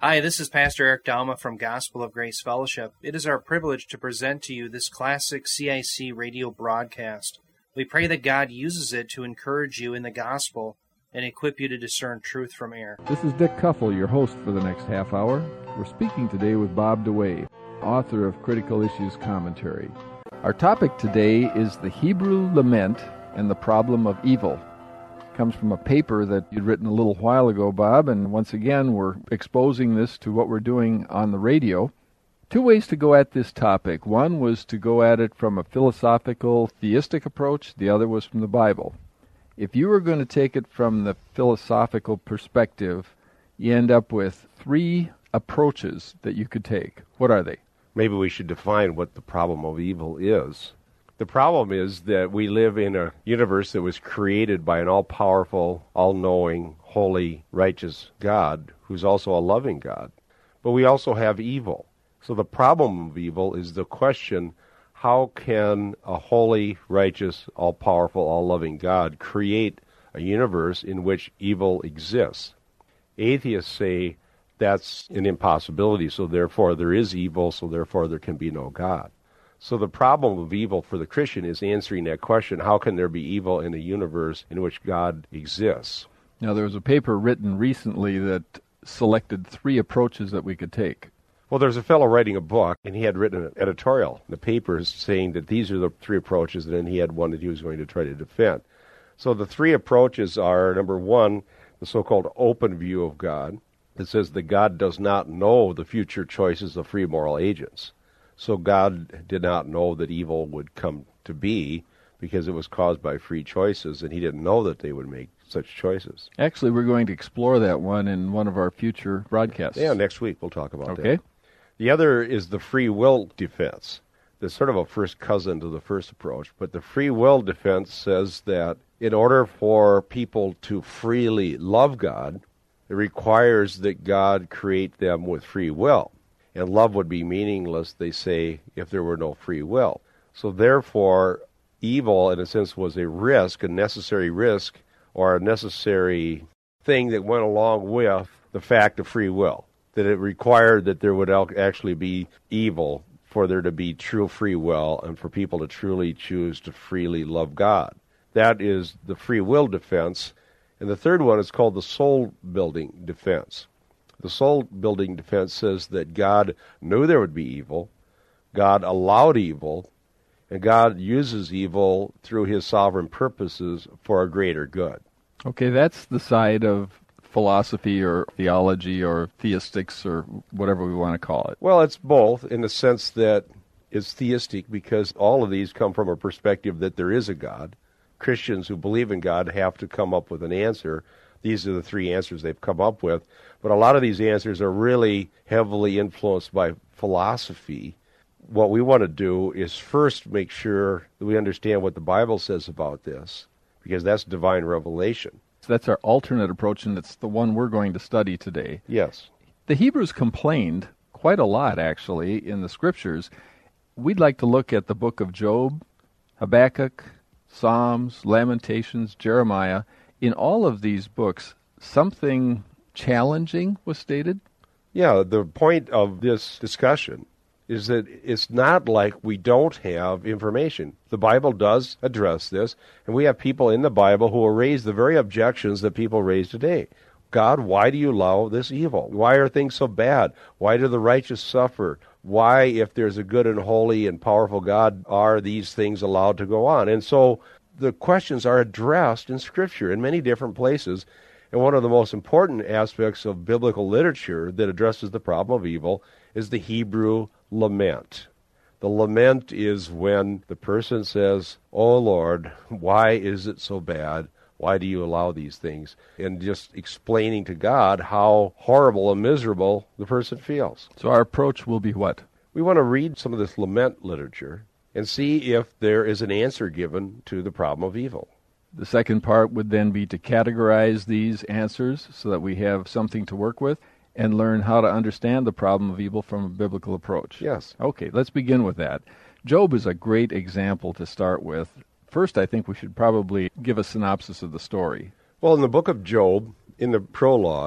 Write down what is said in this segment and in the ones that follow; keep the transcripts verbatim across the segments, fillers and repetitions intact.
Hi, this is Pastor Eric Dalma from Gospel of Grace Fellowship. It is our privilege to present to you this classic C I C radio broadcast. We pray that God uses it to encourage you in the gospel and equip you to discern truth from error. This is Dick Kuffel, your host for the next half hour. We're speaking today with Bob DeWaay, author of Critical Issues Commentary. Our topic today is the Hebrew lament and the problem of evil. It comes from a paper that you'd written a little while ago, Bob, and once again we're exposing this to what we're doing on the radio. Two ways to go at this topic. One was to go at it from a philosophical, theistic approach. The other was from the Bible. If you were going to take it from the philosophical perspective, you end up with three approaches that you could take. What are they? Maybe we should define what the problem of evil is. The problem is that we live in a universe that was created by an all-powerful, all-knowing, holy, righteous God, who's also a loving God. But we also have evil. So the problem of evil is the question, how can a holy, righteous, all-powerful, all-loving God create a universe in which evil exists? Atheists say that's an impossibility, so therefore there is evil, so therefore there can be no God. So the problem of evil for the Christian is answering that question, how can there be evil in a universe in which God exists? Now, there was a paper written recently that selected three approaches that we could take. Well, there's a fellow writing a book, and he had written an editorial in the papers saying that these are the three approaches, and then he had one that he was going to try to defend. So the three approaches are, number one, the so-called open view of God. It says that God does not know the future choices of free moral agents. So God did not know that evil would come to be because it was caused by free choices, and he didn't know that they would make such choices. Actually, we're going to explore that one in one of our future broadcasts. Yeah, next week we'll talk about okay. that. Okay. The other is the free will defense. That's sort of a first cousin to the first approach, but the free will defense says that in order for people to freely love God, it requires that God create them with free will. And love would be meaningless, they say, if there were no free will. So therefore, evil, in a sense, was a risk, a necessary risk, or a necessary thing that went along with the fact of free will, that it required that there would actually be evil for there to be true free will and for people to truly choose to freely love God. That is the free will defense. And the third one is called the soul-building defense. The soul-building defense says that God knew there would be evil, God allowed evil, and God uses evil through his sovereign purposes for a greater good. Okay, that's the side of philosophy or theology or theistics or whatever we want to call it. Well, it's both in the sense that it's theistic because all of these come from a perspective that there is a God. Christians who believe in God have to come up with an answer. These are the three answers they've come up with. But a lot of these answers are really heavily influenced by philosophy. What we want to do is first make sure that we understand what the Bible says about this, because that's divine revelation. So that's our alternate approach, and it's the one we're going to study today. Yes. The Hebrews complained quite a lot, actually, in the Scriptures. We'd like to look at the book of Job, Habakkuk, Psalms, Lamentations, Jeremiah. In all of these books, something challenging was stated? Yeah, the point of this discussion is that it's not like we don't have information. The Bible does address this, and we have people in the Bible who will raise the very objections that people raise today. God, why do you allow this evil? Why are things so bad? Why do the righteous suffer? Why, if there's a good and holy and powerful God, are these things allowed to go on? And so the questions are addressed in Scripture in many different places. And one of the most important aspects of biblical literature that addresses the problem of evil is the Hebrew lament. The lament is when the person says, "Oh Lord, why is it so bad? Why do you allow these things?" And just explaining to God how horrible and miserable the person feels. So our approach will be what? We want to read some of this lament literature and see if there is an answer given to the problem of evil. The second part would then be to categorize these answers so that we have something to work with and learn how to understand the problem of evil from a biblical approach. Yes. Okay, let's begin with that. Job is a great example to start with. First, I think we should probably give a synopsis of the story. Well, in the book of Job, in the prologue,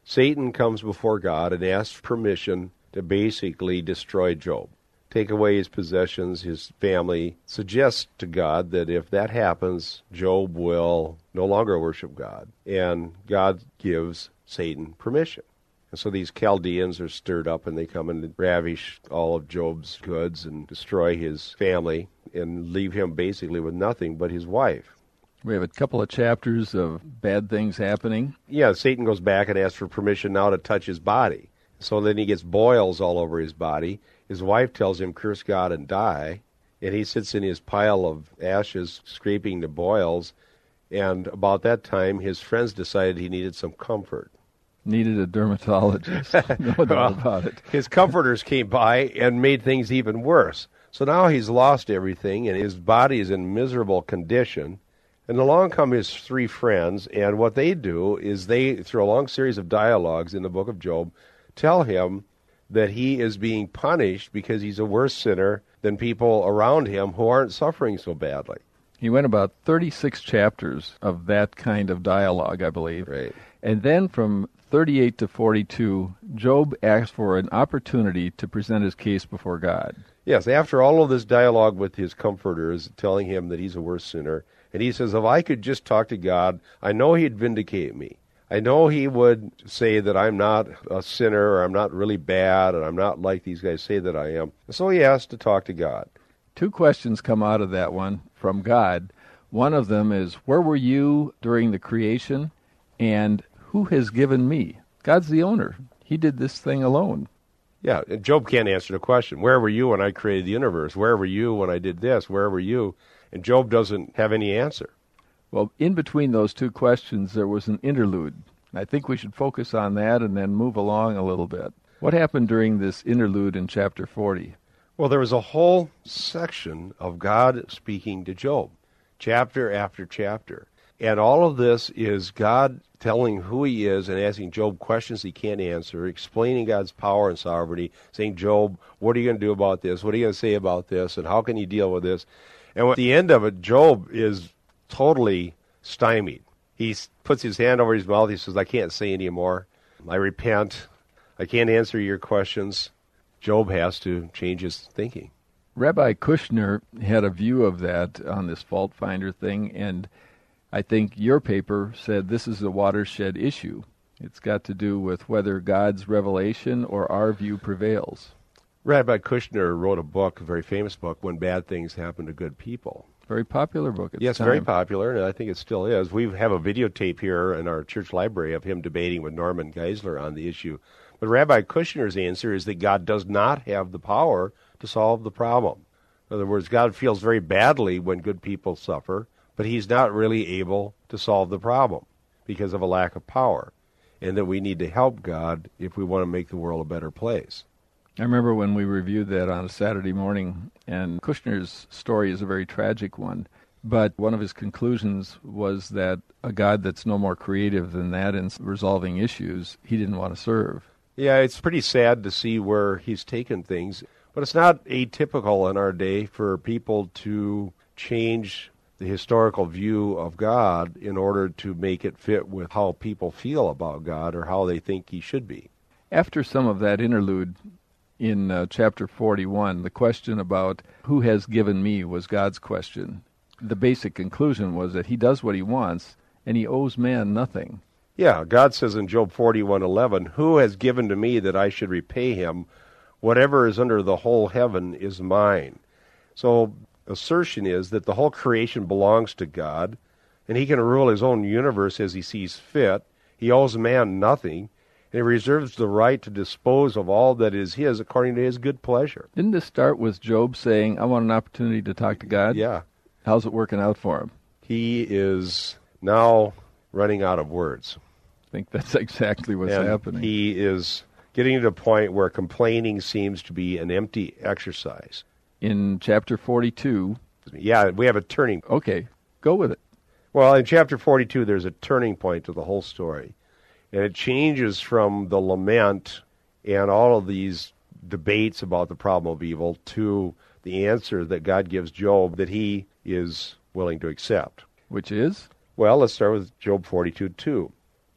Satan comes before God and asks permission to basically destroy Job, take away his possessions, his family, suggests to God that if that happens, Job will no longer worship God. And God gives Satan permission. And so these Chaldeans are stirred up, and they come and ravish all of Job's goods and destroy his family and leave him basically with nothing but his wife. We have a couple of chapters of bad things happening. Yeah, Satan goes back and asks for permission now to touch his body. So then he gets boils all over his body. His wife tells him, curse God and die. And he sits in his pile of ashes, scraping the boils. And about that time, his friends decided he needed some comfort. Needed a dermatologist. No doubt Well, about it. His comforters came by and made things even worse. So now he's lost everything, and his body is in miserable condition. And along come his three friends, and what they do is they, through a long series of dialogues in the book of Job, tell him that he is being punished because he's a worse sinner than people around him who aren't suffering so badly. He went about thirty-six chapters of that kind of dialogue, I believe. Right. And then from thirty-eight to forty-two, Job asked for an opportunity to present his case before God. Yes, after all of this dialogue with his comforters telling him that he's a worse sinner, and he says, if I could just talk to God, I know he'd vindicate me. I know he would say that I'm not a sinner, or I'm not really bad, and I'm not like these guys say that I am. So he asked to talk to God. Two questions come out of that one from God. One of them is, where were you during the creation, and who has given me? God's the owner. He did this thing alone. Yeah, and Job can't answer the question, where were you when I created the universe? Where were you when I did this? Where were you? And Job doesn't have any answer. Well, in between those two questions, there was an interlude. I think we should focus on that and then move along a little bit. What happened during this interlude in chapter forty? Well, there was a whole section of God speaking to Job, chapter after chapter. And all of this is God telling who he is and asking Job questions he can't answer, explaining God's power and sovereignty, saying, Job, what are you going to do about this? What are you going to say about this? And how can you deal with this? And at the end of it, Job is totally stymied. He puts his hand over his mouth. He says, I can't say any more. I repent. I can't answer your questions. Job has to change his thinking. Rabbi Kushner had a view of that on this fault finder thing, and I think your paper said this is a watershed issue. It's got to do with whether God's revelation or our view prevails. Rabbi Kushner wrote a book, a very famous book, When Bad Things Happen to Good People. Very popular book at Yes, the time. very popular, and I think it still is. We have a videotape here in our church library of him debating with Norman Geisler on the issue. But Rabbi Kushner's answer is that God does not have the power to solve the problem. In other words, God feels very badly when good people suffer, but he's not really able to solve the problem because of a lack of power, and that we need to help God if we want to make the world a better place. I remember when we reviewed that on a Saturday morning, and Kushner's story is a very tragic one, but one of his conclusions was that a God that's no more creative than that in resolving issues, he didn't want to serve. Yeah, it's pretty sad to see where he's taken things, but it's not atypical in our day for people to change the historical view of God in order to make it fit with how people feel about God or how they think he should be. After some of that interlude in uh, chapter forty-one, the question about who has given me was God's question. The basic conclusion was that he does what he wants, and he owes man nothing. Yeah, God says in Job forty-one eleven, who has given to me that I should repay him? Whatever is under the whole heaven is mine. So assertion is that the whole creation belongs to God, and he can rule his own universe as he sees fit. He owes man nothing, and he reserves the right to dispose of all that is his according to his good pleasure. Didn't this start with Job saying, I want an opportunity to talk to God? Yeah. How's it working out for him? He is now running out of words. I think that's exactly what's and happening. He is getting to the point where complaining seems to be an empty exercise. In chapter forty-two... Yeah, we have a turning point. Okay, go with it. Well, in chapter forty-two, there's a turning point to the whole story. And it changes from the lament and all of these debates about the problem of evil to the answer that God gives Job that he is willing to accept. Which is? Well, let's start with Job forty-two two.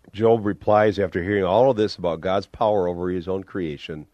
Job replies after hearing all of this about God's power over his own creation,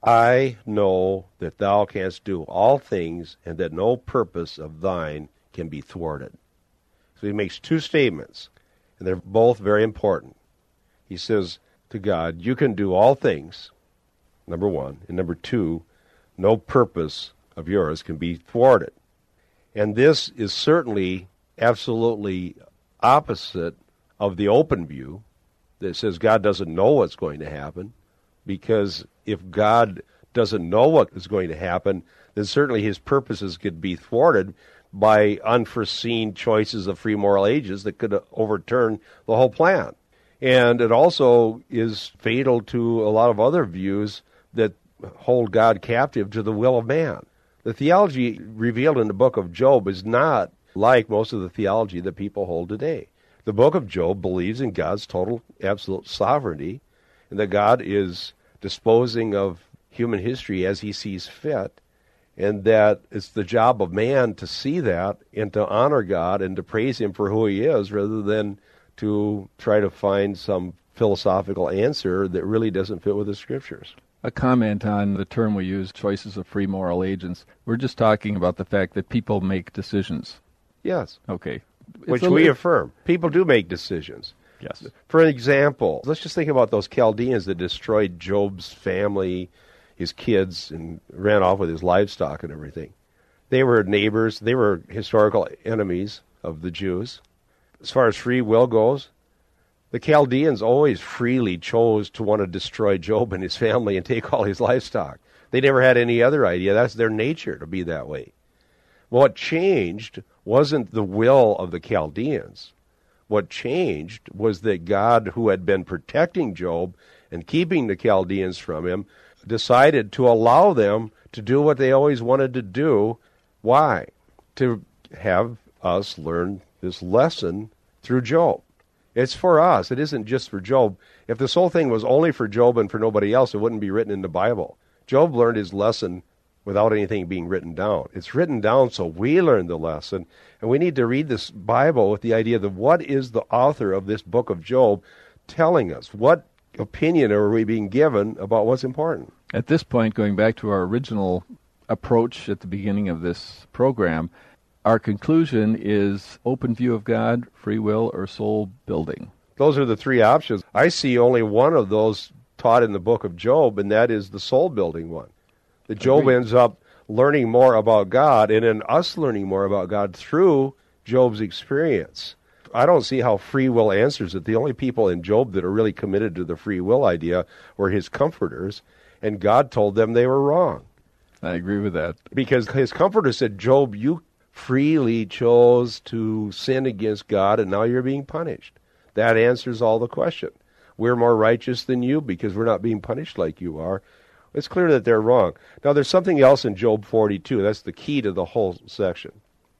I know that thou canst do all things, and that no purpose of thine can be thwarted. So he makes two statements, and they're both very important. He says to God, you can do all things, number one, and number two, no purpose of yours can be thwarted. And this is certainly absolutely opposite of the open view that says God doesn't know what's going to happen, because if God doesn't know what is going to happen, then certainly his purposes could be thwarted by unforeseen choices of free moral ages that could overturn the whole plan. And it also is fatal to a lot of other views that hold God captive to the will of man. The theology revealed in the book of Job is not like most of the theology that people hold today. The book of Job believes in God's total, absolute sovereignty, and that God is disposing of human history as he sees fit, and that it's the job of man to see that and to honor God and to praise him for who he is, rather than to try to find some philosophical answer that really doesn't fit with the Scriptures. A comment on the term we use, choices of free moral agents. We're just talking about the fact that people make decisions. Yes. Okay. Which It's a we li- affirm. People do make decisions. Yes. For example, let's just think about those Chaldeans that destroyed Job's family, his kids, and ran off with his livestock and everything. They were neighbors. They were historical enemies of the Jews. As far as free will goes, the Chaldeans always freely chose to want to destroy Job and his family and take all his livestock. They never had any other idea. That's their nature to be that way. What changed wasn't the will of the Chaldeans. What changed was that God, who had been protecting Job and keeping the Chaldeans from him, decided to allow them to do what they always wanted to do. Why? To have us learn this lesson through Job. It's for us. It isn't just for Job. If this whole thing was only for Job and for nobody else, it wouldn't be written in the Bible. Job learned his lesson without anything being written down. It's written down so we learn the lesson, and we need to read this Bible with the idea that what is the author of this book of Job telling us? What opinion are we being given about what's important? At this point, going back to our original approach at the beginning of this program, our conclusion is open view of God, free will, or soul building. Those are the three options. I see only one of those taught in the book of Job, and that is the soul building one. That Job Agreed. ends up learning more about God, and in us learning more about God through Job's experience. I don't see how free will answers it. The only people in Job that are really committed to the free will idea were his comforters, and God told them they were wrong. I agree with that. Because his comforter said, Job, you freely chose to sin against God, and now you're being punished. That answers all the question. We're more righteous than you because we're not being punished like you are. It's clear that they're wrong. Now, there's something else in Job forty-two. That's the key to the whole section.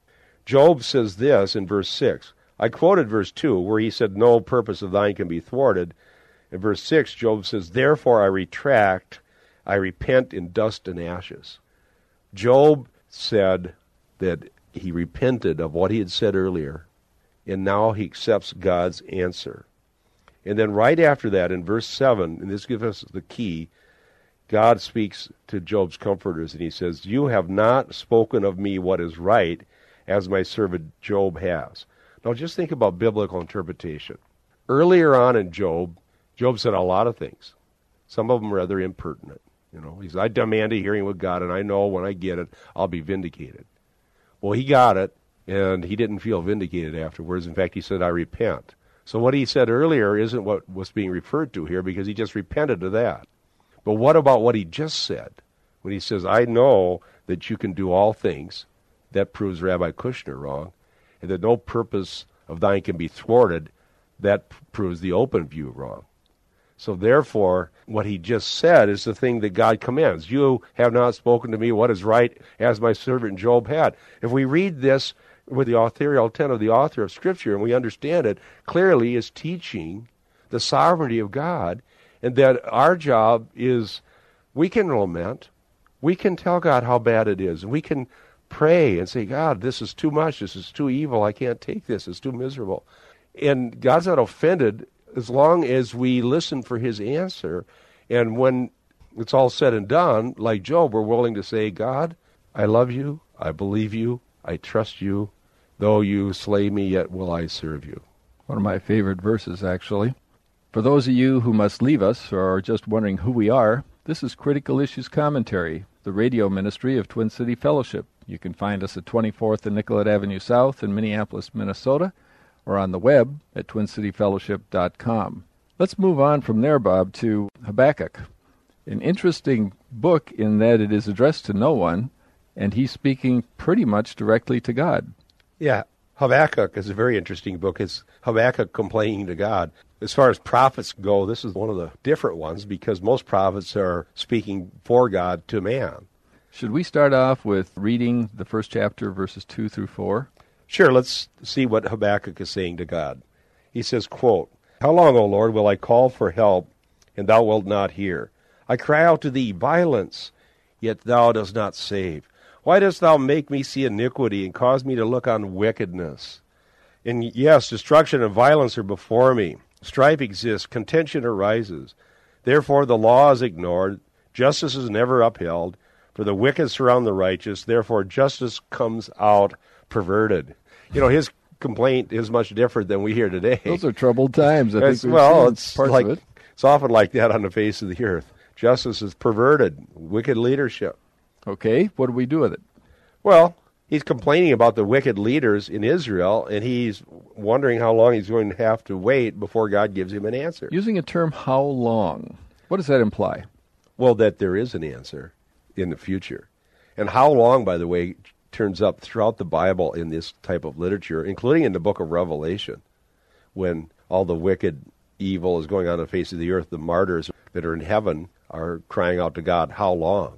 Job says this in verse six. I quoted verse two, where he said, no purpose of thine can be thwarted. In verse six, Job says, therefore I retract, I repent in dust and ashes. Job said that he repented of what he had said earlier, and now he accepts God's answer. And then right after that, in verse seven, and this gives us the key, God speaks to Job's comforters, and he says, you have not spoken of me what is right, as my servant Job has. Now just think about biblical interpretation. Earlier on in Job, Job said a lot of things. Some of them rather impertinent. You know, he said, I demand a hearing with God, and I know when I get it, I'll be vindicated. Well, he got it, and he didn't feel vindicated afterwards. In fact, he said, I repent. So what he said earlier isn't what was being referred to here, because he just repented of that. But what about what he just said? When he says, I know that you can do all things, that proves Rabbi Kushner wrong, and that no purpose of thine can be thwarted, that p- proves the open view wrong. So therefore, what he just said is the thing that God commands. You have not spoken to me what is right, as my servant Job had. If we read this with the authorial intent of the author of Scripture, and we understand it, clearly is teaching the sovereignty of God, and that our job is, we can lament, we can tell God how bad it is, and we can pray and say, God, this is too much, this is too evil, I can't take this, it's too miserable. And God's not offended as long as we listen for his answer. And when it's all said and done, like Job, we're willing to say, God, I love you, I believe you, I trust you. Though you slay me, yet will I serve you. One of my favorite verses, actually. For those of you who must leave us or are just wondering who we are, this is Critical Issues Commentary, the radio ministry of Twin City Fellowship. You can find us at twenty-fourth and Nicollet Avenue South in Minneapolis, Minnesota, or on the web at twin city fellowship dot com. Let's move on from there, Bob, to Habakkuk. An interesting book in that it is addressed to no one, and he's speaking pretty much directly to God. Yeah, Habakkuk is a very interesting book. It's Habakkuk complaining to God. As far as prophets go, this is one of the different ones because most prophets are speaking for God to man. Should we start off with reading the first chapter, verses two through four? Sure, let's see what Habakkuk is saying to God. He says, quote, How long, O Lord, will I call for help, and thou wilt not hear? I cry out to thee, violence, yet thou dost not save. Why dost thou make me see iniquity and cause me to look on wickedness? And yes, destruction and violence are before me. Strife exists, contention arises. Therefore the law is ignored, justice is never upheld, for the wicked surround the righteous, therefore justice comes out perverted. You know, his complaint is much different than we hear today. Those are troubled times. I think it's, well, it's parts like of it. It's often like that on the face of the earth. Justice is perverted, wicked leadership. Okay, what do we do with it? Well, he's complaining about the wicked leaders in Israel, and he's wondering how long he's going to have to wait before God gives him an answer. Using a term, how long, what does that imply? Well, that there is an answer in the future. And how long, by the way, turns up throughout the Bible in this type of literature, including in the book of Revelation, when all the wicked evil is going on the face of the earth, the martyrs that are in heaven are crying out to God, how long?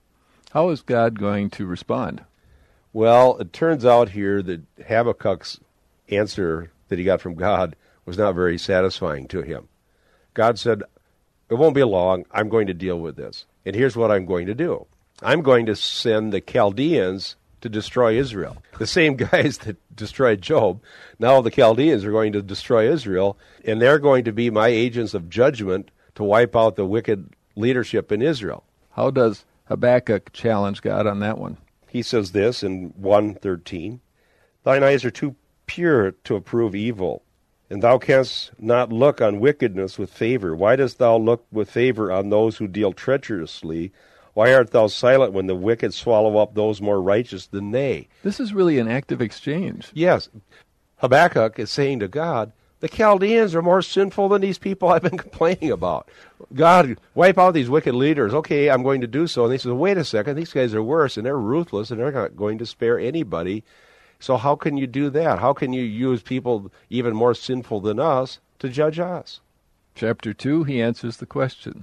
How is God going to respond? Well, it turns out here that Habakkuk's answer that he got from God was not very satisfying to him. God said, it won't be long, I'm going to deal with this. And here's what I'm going to do. I'm going to send the Chaldeans to destroy Israel. The same guys that destroyed Job, now the Chaldeans are going to destroy Israel, and they're going to be my agents of judgment to wipe out the wicked leadership in Israel. How does Habakkuk challenge God on that one? He says this in one thirteen, Thine eyes are too pure to approve evil, and thou canst not look on wickedness with favor. Why dost thou look with favor on those who deal treacherously? Why art thou silent when the wicked swallow up those more righteous than they? This is really an active exchange. Yes. Habakkuk is saying to God, the Chaldeans are more sinful than these people I've been complaining about. God, wipe out these wicked leaders. Okay, I'm going to do so. And he says, wait a second, these guys are worse, and they're ruthless, and they're not going to spare anybody. So how can you do that? How can you use people even more sinful than us to judge us? Chapter two, he answers the question.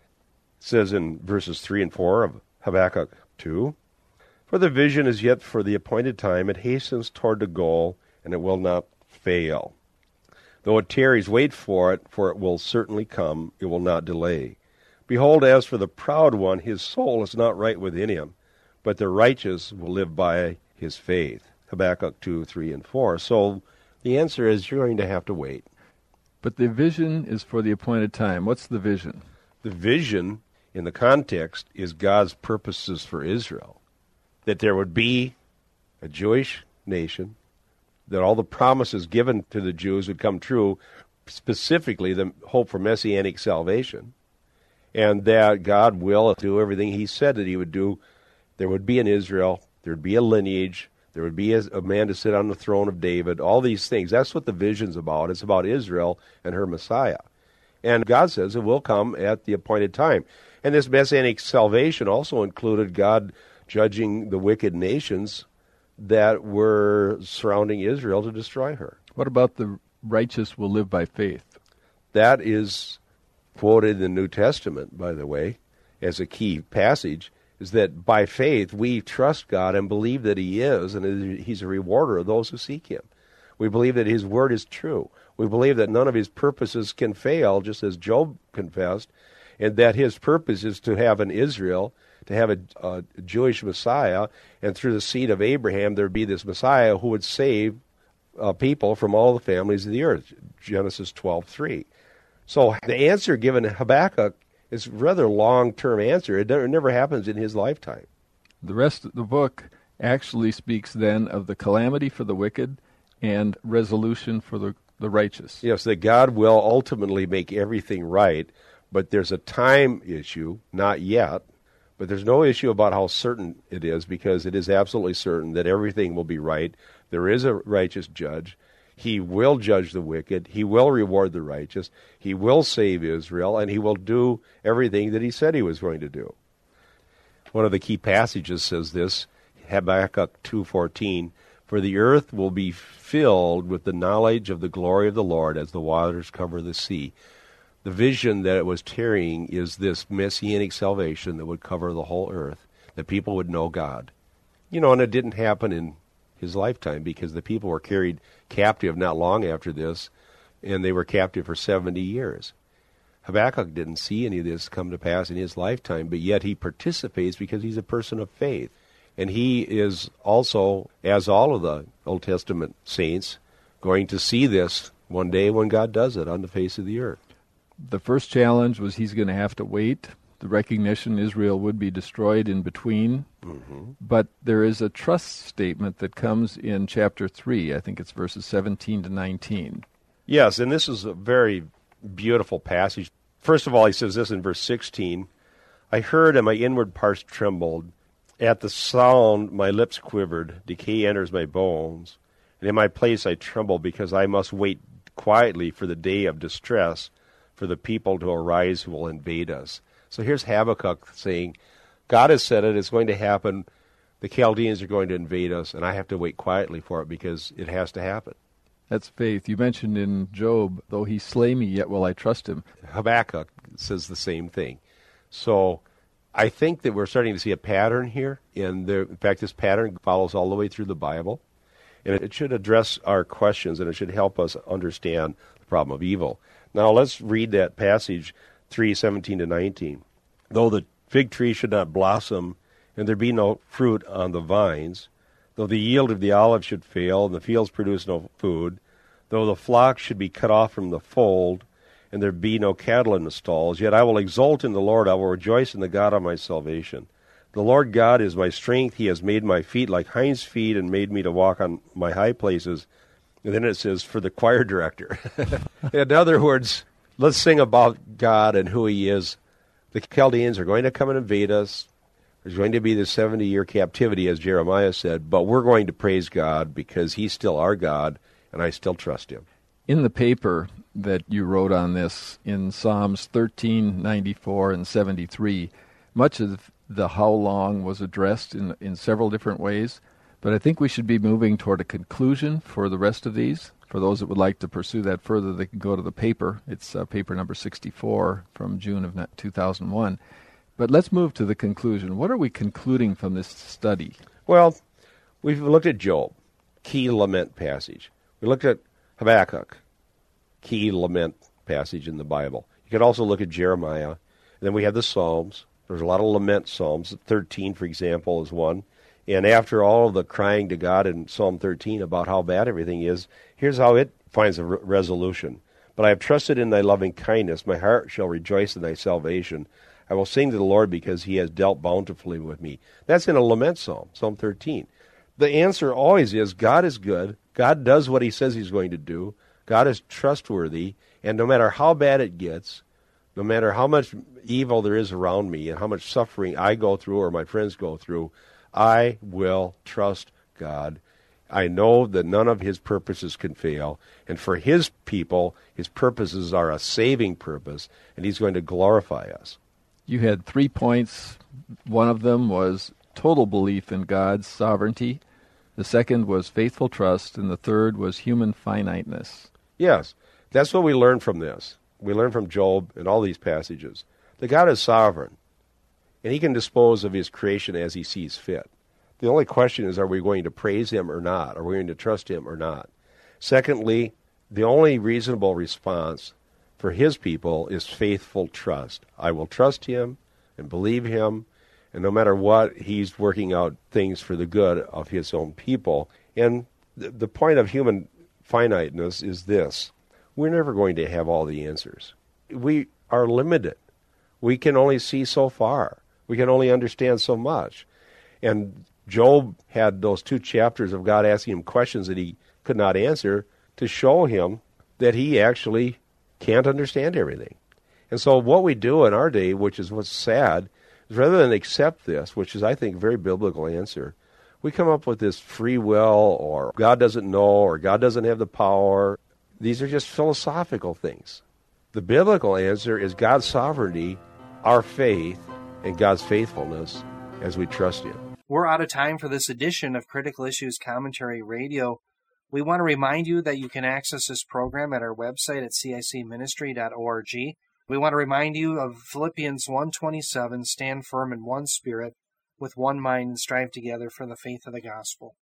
It says in verses three and four of Habakkuk two, For the vision is yet for the appointed time, it hastens toward the goal, and it will not fail. Though it tarries, wait for it, for it will certainly come, it will not delay. Behold, as for the proud one, his soul is not right within him, but the righteous will live by his faith. Habakkuk two, three, and four. So the answer is you're going to have to wait. But the vision is for the appointed time. What's the vision? The vision, in the context, is God's purposes for Israel. That there would be a Jewish nation, that all the promises given to the Jews would come true, specifically the hope for messianic salvation, and that God will do everything he said that he would do. There would be an Israel, there would be a lineage, there would be a, a man to sit on the throne of David, all these things. That's what the vision's about. It's about Israel and her Messiah. And God says it will come at the appointed time. And this messianic salvation also included God judging the wicked nations that were surrounding Israel to destroy her. What about the righteous will live by faith? That is quoted in the New Testament, by the way, as a key passage, is that by faith we trust God and believe that he is, and he's a rewarder of those who seek him. We believe that his word is true. We believe that none of his purposes can fail, just as Job confessed, and that his purpose is to have an Israel, to have a, a Jewish Messiah, and through the seed of Abraham there would be this Messiah who would save uh, people from all the families of the earth, Genesis twelve three. So the answer given to Habakkuk is a rather long-term answer. It never happens in his lifetime. The rest of the book actually speaks then of the calamity for the wicked and resolution for the, the righteous. Yes, that God will ultimately make everything right, but there's a time issue, not yet, but there's no issue about how certain it is, because it is absolutely certain that everything will be right. There is a righteous judge. He will judge the wicked. He will reward the righteous. He will save Israel, and he will do everything that he said he was going to do. One of the key passages says this, Habakkuk two fourteen, "For the earth will be filled with the knowledge of the glory of the Lord as the waters cover the sea." The vision that it was carrying is this messianic salvation that would cover the whole earth, that people would know God. You know, and it didn't happen in his lifetime, because the people were carried captive not long after this, and they were captive for seventy years. Habakkuk didn't see any of this come to pass in his lifetime, but yet he participates because he's a person of faith. And he is also, as all of the Old Testament saints, going to see this one day when God does it on the face of the earth. The first challenge was he's going to have to wait. The recognition Israel would be destroyed in between. Mm-hmm. But there is a trust statement that comes in chapter three. I think it's verses seventeen to nineteen. Yes, and this is a very beautiful passage. First of all, he says this in verse sixteen, "I heard and my inward parts trembled. At the sound my lips quivered. Decay enters my bones. And in my place I tremble, because I must wait quietly for the day of distress, for the people to arise who will invade us." So here's Habakkuk saying, God has said it, it's going to happen. The Chaldeans are going to invade us, and I have to wait quietly for it because it has to happen. That's faith. You mentioned in Job, though he slay me, yet will I trust him. Habakkuk says the same thing. So I think that we're starting to see a pattern here. And there, in fact, this pattern follows all the way through the Bible. And it should address our questions, and it should help us understand the problem of evil. Now let's read that passage, three seventeen to nineteen. "Though the fig tree should not blossom, and there be no fruit on the vines, though the yield of the olive should fail, and the fields produce no food, though the flock should be cut off from the fold, and there be no cattle in the stalls, yet I will exult in the Lord, I will rejoice in the God of my salvation. The Lord God is my strength, he has made my feet like hinds' feet, and made me to walk on my high places." And then it says, for the choir director. In other words, let's sing about God and who he is. The Chaldeans are going to come and invade us. There's going to be this seventy-year captivity, as Jeremiah said, but we're going to praise God because he's still our God, and I still trust him. In the paper that you wrote on this, in Psalms thirteen, ninety-four, and seventy-three, much of the how long was addressed in, in several different ways, but I think we should be moving toward a conclusion for the rest of these. For those that would like to pursue that further, they can go to the paper. It's uh, paper number sixty-four from June of two thousand one. But let's move to the conclusion. What are we concluding from this study? Well, we've looked at Job, key lament passage. We looked at Habakkuk, key lament passage in the Bible. You could also look at Jeremiah. And then we have the Psalms. There's a lot of lament Psalms. thirteen, for example, is one. And after all of the crying to God in Psalm thirteen about how bad everything is, here's how it finds a re- resolution. "But I have trusted in thy loving kindness. My heart shall rejoice in thy salvation. I will sing to the Lord because he has dealt bountifully with me." That's in a lament psalm, Psalm thirteen. The answer always is God is good. God does what he says he's going to do. God is trustworthy. And no matter how bad it gets, no matter how much evil there is around me and how much suffering I go through or my friends go through, I will trust God. I know that none of his purposes can fail. And for his people, his purposes are a saving purpose, and he's going to glorify us. You had three points. One of them was total belief in God's sovereignty. The second was faithful trust, and the third was human finiteness. Yes, that's what we learn from this. We learn from Job and all these passages. That God is sovereign, and he can dispose of his creation as he sees fit. The only question is, are we going to praise him or not? Are we going to trust him or not? Secondly, the only reasonable response for his people is faithful trust. I will trust him and believe him, and no matter what, he's working out things for the good of his own people. And th- the point of human finiteness is this. We're never going to have all the answers. We are limited. We can only see so far. We can only understand so much. And Job had those two chapters of God asking him questions that he could not answer to show him that he actually can't understand everything. And so what we do in our day, which is what's sad, is rather than accept this, which is, I think, a very biblical answer, we come up with this free will, or God doesn't know, or God doesn't have the power. These are just philosophical things. The biblical answer is God's sovereignty, our faith, and God's faithfulness as we trust Him. We're out of time for this edition of Critical Issues Commentary Radio. We want to remind you that you can access this program at our website at c i c ministry dot org. We want to remind you of Philippians one twenty-seven, stand firm in one spirit, with one mind, and strive together for the faith of the gospel.